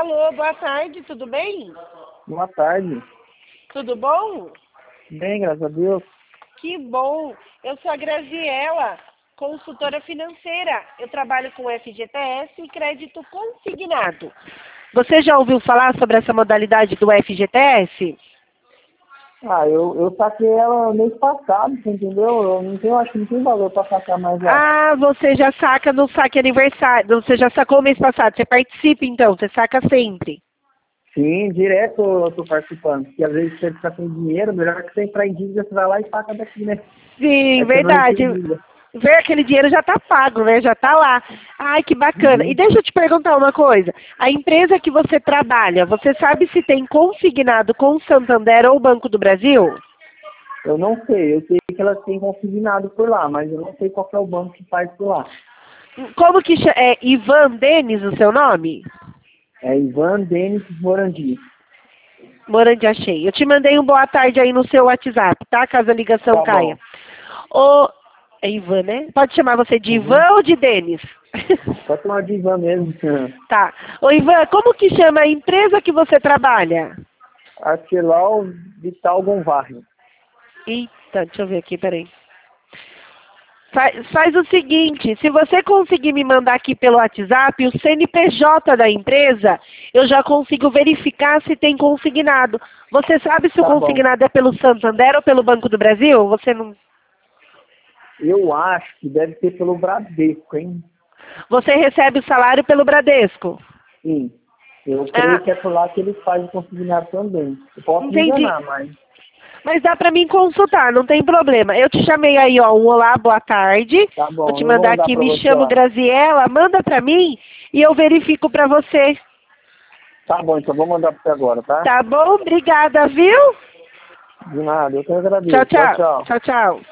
Alô, boa tarde, tudo bem? Boa tarde. Tudo bom? Bem, graças a Deus. Que bom. Eu sou a Graziela, consultora financeira. Eu trabalho com FGTS e crédito consignado. Você já ouviu falar sobre essa modalidade do FGTS? Eu saquei ela mês passado, você entendeu? Eu não tenho, acho que não tem valor para sacar mais lá. Ah, você já saca no saque aniversário. Você já sacou mês passado. Você participa então, você saca sempre. Sim, direto eu tô participando. Porque às vezes você fica sem dinheiro, melhor que você entrar em dívida, você vai lá e saca daqui, né? Sim, Aí você não entra verdade. em dívida. Ver aquele dinheiro já tá pago, né? Já tá lá. Ai, que bacana. E Uhum. deixa eu te perguntar uma coisa. A empresa que você trabalha, você sabe se tem consignado com o Santander ou o Banco do Brasil? Eu não sei, eu sei que elas têm consignado por lá, mas eu não sei qual que é o banco que faz por lá. Como que é Ivan Denis o seu nome? É Ivan Denis Morandi. Morandi, achei. Eu te mandei um boa tarde aí no seu WhatsApp, tá? Caso a ligação Tá caia. bom. Ô, é Ivan, né? Pode chamar você de Uhum. Ivan ou de Denis? Pode tomar de Ivan mesmo. Tá. Ô, Ivan, como que chama a empresa que você trabalha? Arquelau Vital Gonvarri. Eita, deixa eu ver aqui, peraí. Faz o seguinte, se você conseguir me mandar aqui pelo WhatsApp o CNPJ da empresa, eu já consigo verificar se tem consignado. Você sabe se o Tá bom. consignado é pelo Santander ou pelo Banco do Brasil? Você não... Eu acho que deve ser pelo Bradesco, hein? Você recebe o salário pelo Bradesco? Sim. Eu Ah, creio que é por lá que eles fazem consignado também. Eu posso me entendi. enganar, mas... Mas dá pra mim consultar, não tem problema. Eu te chamei aí, ó, um olá, boa tarde. Tá Vou bom, te eu vou mandar mandar aqui, pra me você chamo lá. Graziela, manda pra mim e eu verifico pra você. Tá bom, então vou mandar pra você agora, tá? Tá bom? Obrigada, viu? De nada, eu que Tchau, agradeço. Tchau, tchau. tchau. Tchau, tchau.